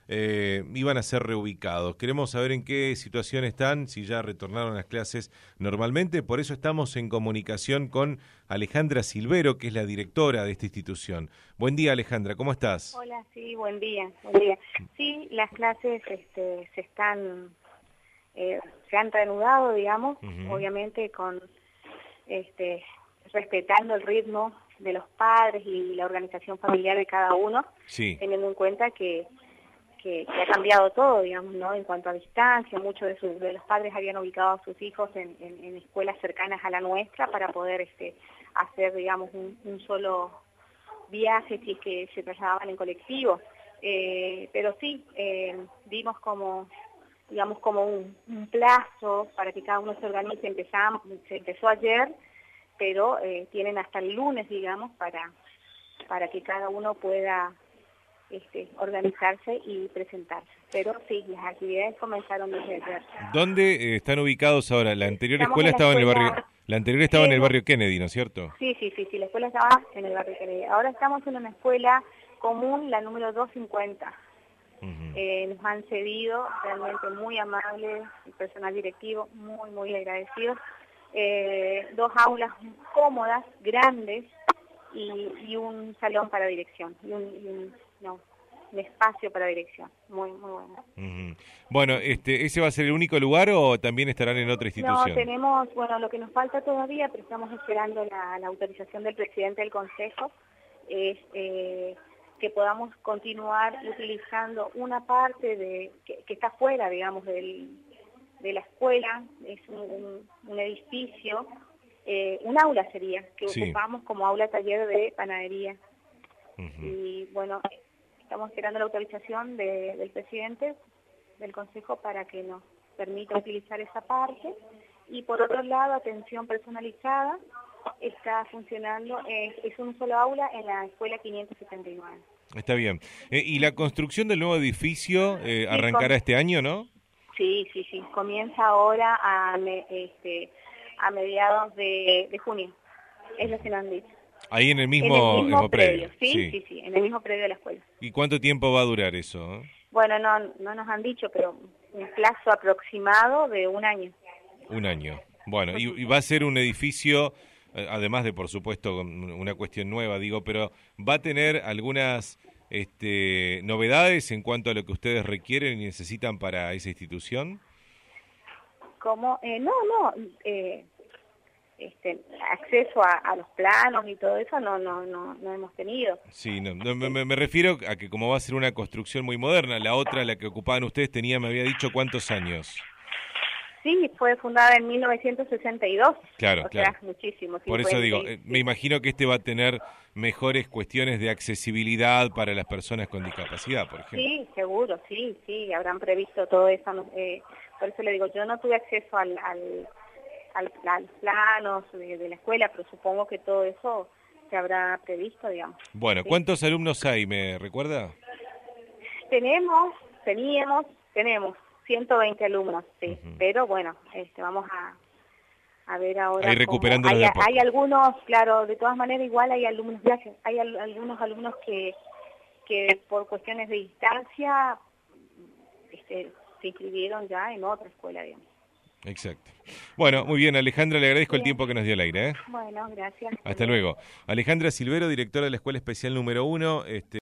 iban a ser reubicados. Queremos saber en qué situación están, si ya retornaron a las clases normalmente. Por eso estamos en comunicación con Alejandra Silvero, que es la directora de esta institución. Buen día, Alejandra, ¿cómo estás? Hola, sí, buen día, buen día. Sí, las clases se han reanudado, digamos, obviamente con respetando el ritmo de los padres y la organización familiar de cada uno, sí, teniendo en cuenta que ha cambiado todo, digamos, ¿no? En cuanto a distancia, muchos de los padres habían ubicado a sus hijos en escuelas cercanas a la nuestra para poder hacer, digamos, un solo viaje si es que se trasladaban en colectivo. Pero sí, dimos como un plazo para que cada uno se organice. Se empezó ayer, pero tienen hasta el lunes, digamos, para que cada uno pueda organizarse y presentarse. Pero sí, las actividades comenzaron desde ayer. ¿Dónde están ubicados ahora? La anterior Estamos escuela en la estaba en el escuela... barrio, la anterior estaba en el barrio Kennedy, ¿no es cierto? Sí, la escuela estaba en el barrio Kennedy. Ahora estamos en una escuela común, la número 250. Nos han cedido, realmente muy amables, el personal directivo muy, muy agradecidos. 2 aulas cómodas, grandes, y un salón para dirección, un espacio para dirección, muy, muy bueno. Bueno, ¿ese va a ser el único lugar o también estarán en otra institución? No, tenemos, lo que nos falta todavía, pero estamos esperando la autorización del presidente del Consejo, es que podamos continuar utilizando una parte que está fuera, digamos, de la escuela. Es un edificio, un aula sería, que sí, ocupamos como aula taller de panadería. Y bueno, estamos esperando la autorización del presidente del Consejo para que nos permita utilizar esa parte. Y por otro lado, atención personalizada está funcionando, es un solo aula en la escuela 579. Está bien. ¿Y la construcción del nuevo edificio arrancará este año, no? Sí, comienza ahora a mediados de junio, es lo que nos han dicho. Ahí en el mismo predio. Sí, en el mismo predio de la escuela. ¿Y cuánto tiempo va a durar eso? Bueno, no nos han dicho, pero un plazo aproximado de 1 año. 1 año. Bueno, y va a ser un edificio, además de, por supuesto, una cuestión nueva, digo, pero ¿va a tener algunas novedades en cuanto a lo que ustedes requieren y necesitan para esa institución? ¿Cómo? Acceso a los planos y todo eso no hemos tenido. Sí, me refiero a que como va a ser una construcción muy moderna, la otra, la que ocupaban ustedes, me había dicho, ¿cuántos años? Sí, fue fundada en 1962. Claro. Sea, muchísimo. Por eso digo, me imagino que va a tener mejores cuestiones de accesibilidad para las personas con discapacidad, por ejemplo. Sí, seguro, sí, habrán previsto todo eso. Por eso le digo, yo no tuve acceso a los planos de la escuela, pero supongo que todo eso se habrá previsto, digamos. Bueno, ¿sí? ¿Cuántos alumnos hay, me recuerda? Teníamos 120 alumnos, sí, pero bueno, vamos a ver ahora. Ahí recuperándolos de a poco. Hay algunos, claro, de todas maneras igual hay algunos viajes, hay algunos alumnos que por cuestiones de distancia se inscribieron ya en otra escuela, digamos. Exacto. Bueno, muy bien, Alejandra, le agradezco el tiempo que nos dio al aire. Bueno, gracias. Hasta luego. Alejandra Silvero, directora de la Escuela Especial número 1.